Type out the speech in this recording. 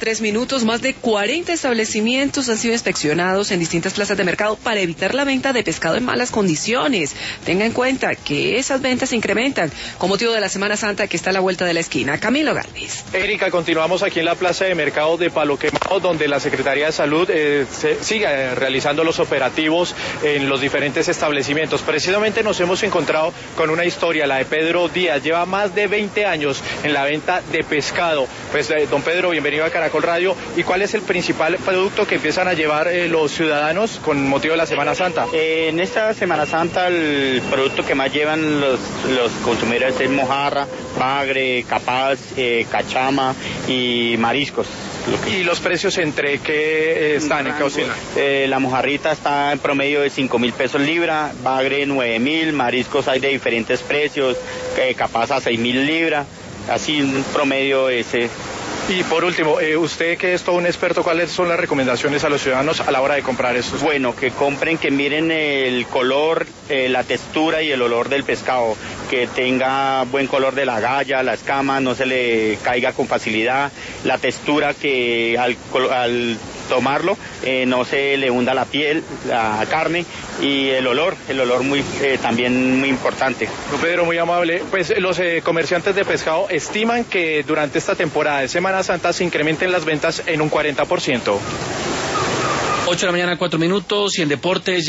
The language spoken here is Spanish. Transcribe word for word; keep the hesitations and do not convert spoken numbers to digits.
Tres minutos, más de cuarenta establecimientos han sido inspeccionados en distintas plazas de mercado para evitar la venta de pescado en malas condiciones. Tenga en cuenta que esas ventas se incrementan con motivo de la Semana Santa que está a la vuelta de la esquina. Camilo Galvis. Erika, continuamos aquí en la plaza de mercado de Palo Quemado, donde la Secretaría de Salud eh, se, sigue eh, realizando los operativos en los diferentes establecimientos. Precisamente nos hemos encontrado con una historia, la de Pedro Díaz. Lleva más de veinte años en la venta de pescado. Pues, eh, don Pedro, bienvenido a Caracol Radio. ¿Y cuál es el principal producto que empiezan a llevar eh, los ciudadanos con motivo de la Semana Santa? Eh, en esta Semana Santa el producto que más llevan los, los consumidores es mojarra, bagre, capaz, eh, cachama y mariscos. ¿Y los precios entre qué eh, están en cocina? Eh, la mojarrita está en promedio de cinco mil pesos libra, bagre nueve mil, mariscos hay de diferentes precios, eh, capaz a seis mil libra, así un promedio ese. Y por último, eh, usted que es todo un experto, ¿cuáles son las recomendaciones a los ciudadanos a la hora de comprar estos? Bueno, que compren, que miren el color, eh, la textura y el olor del pescado, que tenga buen color de la galla, la escama, no se le caiga con facilidad, la textura que al, al tomarlo eh, no se le hunda la piel, la carne, y el olor, el olor muy eh, también muy importante. Don Pedro, muy amable. Pues los eh, comerciantes de pescado estiman que durante esta temporada de Semana Santa se incrementen las ventas en un cuarenta por ciento. ocho de la mañana, cuatro minutos, y en deportes